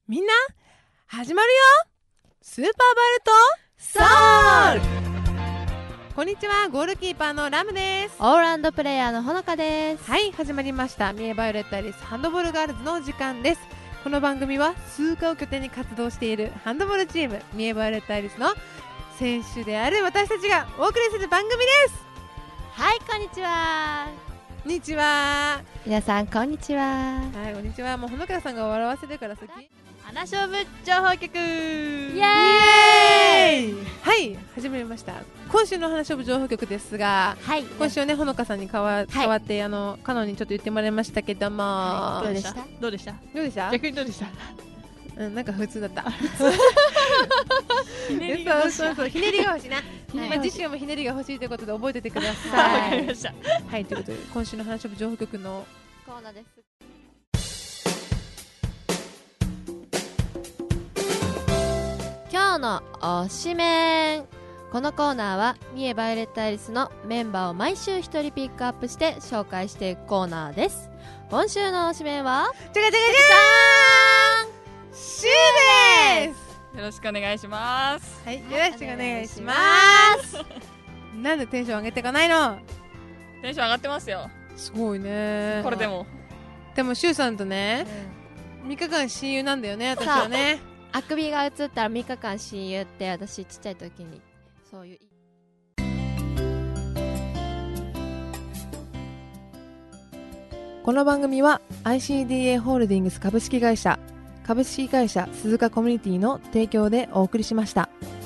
みんな始まるよ。スーパーバルトソウル。こんにちは、ゴールキーパーのラムです。 オールラウンドプレイヤーのほのかです。 はい、始まりました。三重バイオレットアリスハンドボールガールズの時間です。この番組は数科を拠点に活動しているハンドボールチーム三重バイオレットアリスの選手である私たちがお送りする番組です。 はい、こんにちは。 こんにちは。 皆さんこんにちは。 はい、こんにちは。もうほのかさんが笑わせるから先。 花勝負情報局イエーイ。 はい、始まりました。今週の話し部情報局ですが、 はい、 今週はね、ほのかさんに代わってカノンにちょっと言ってもらいましたけども、 はい、 どうでしたどうでした逆にどうでしたなんか普通だった。 ひねりが欲しい。 そうひねりが欲しいな。次週もひねりが欲しいということで覚えててください。 わかりました。 はい、ということで今週の話し部情報局のコーナーです。今日の推しメン。このコーナーは三重バイオレットアリスのメンバーを毎週一人ピックアップして紹介していくコーナーです。今週の推しメンはじゃがじゃがじゃーん、シュウです。 よろしくお願いします。 はい、よろしくお願いします。なんでテンション上げていかないの？ テンション上がってますよ。 すごいね。 これでもシュウさんとね、3日間親友なんだよね、私はね。 あくびが映ったら3日間親友って私ちっちゃい時にそういう。 この番組は ICDA ホールディングス株式会社鈴鹿コミュニティの提供でお送りしました。